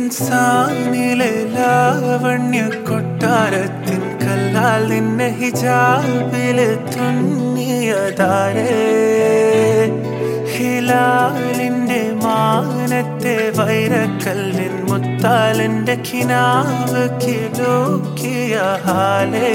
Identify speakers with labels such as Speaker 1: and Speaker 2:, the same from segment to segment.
Speaker 1: ഇൻസാനിലെ ലാവണ്യ കൊട്ടാരത്തിൻ കല്ലാൽ നിന്നെ ഹിജാബില് തുന്നിയതാരേ ഹിലാലിന്റെ മാനത്തെ വൈരക്കല്ലിൻ മുത്താലിന്റെ കിനാവ് കിലോക്കിയ ഹാലേ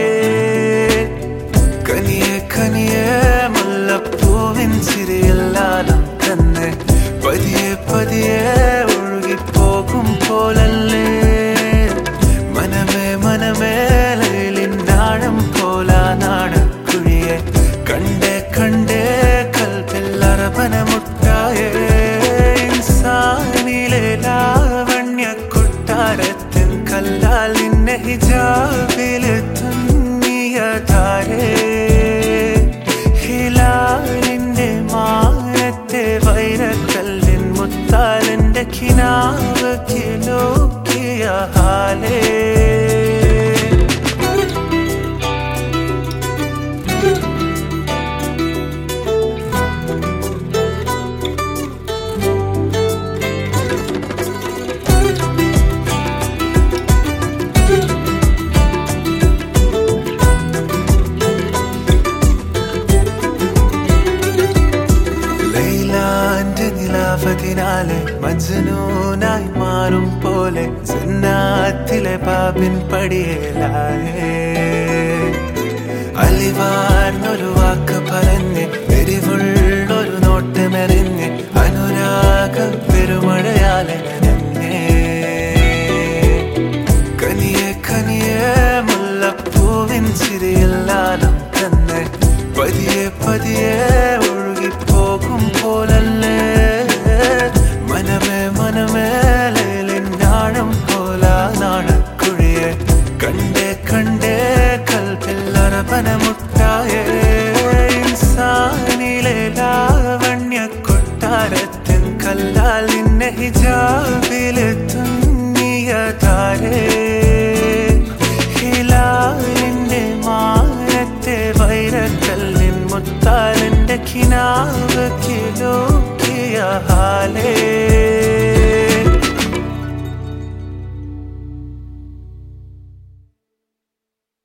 Speaker 1: കനിയെ കനിയെ മുല്ലപ്പൂവിൻ ചിരിയെല്ലാലും തന്നെ പതിയെ പതിയെ ഒഴുകിപ്പോകും പോലല്ലേ മനമേ മനമേ ലൈലിനാഴം പോലാ നാടക്കുഴിയെ കണ്ടേ കണ്ടേ കൽപ്പില്ലറപനമുട്ടായേ ഇൻസാനിലെ ലാവണ്യ കൊട്ടാരത്തിൻ കല്ലാൽ നിന്നെ ഹിജാബില് തുന്നിയതാരേ ഹിലാലിന്റെ മാനത്തെ വൈരക്കല്ലിൻ മുത്താലിന്റെ കിനാവ് കിലോക്കിയ ഹാലേ നിലാവതിനാലെ മജ്നൂനായി മാറും പോലെ ജന്നാത്തിലെ ബാബിൻ പടിയേലായേ അലിവാർന്നൊരു വാക്ക് പറഞ്ഞ് എരിവുള്ളൊരു നോട്ടമെറിഞ്ഞ് അനുരാഗ പെരുമഴയാലെ നനഞ്ഞേ കനിയെ കനിയെ മുല്ലപ്പൂവിൻ ചിരിയെല്ലാലും തന്നെ പതിയെ പതിയെ ഒഴുകിപ്പോകും പോലല്ലേ മനമേ മനമേ ലൈലിനാഴം പോലാ നാടക്കുഴിയെ കണ്ടേ കണ്ടേ കൽപ്പില്ലറപനമുട്ടായേ ഇൻസാനിലെ ലാവണ്യ കൊട്ടാരത്തിൻ കല്ലാൽ നിന്നെ ഹിജാബില് തുന്നിയതാരേ ഹിലാലിന്റെ മാനത്തെ വൈരക്കല്ലിൻ മുത്താലിന്റെ കിനാവ് കിലോക്കിയ ഹാലേ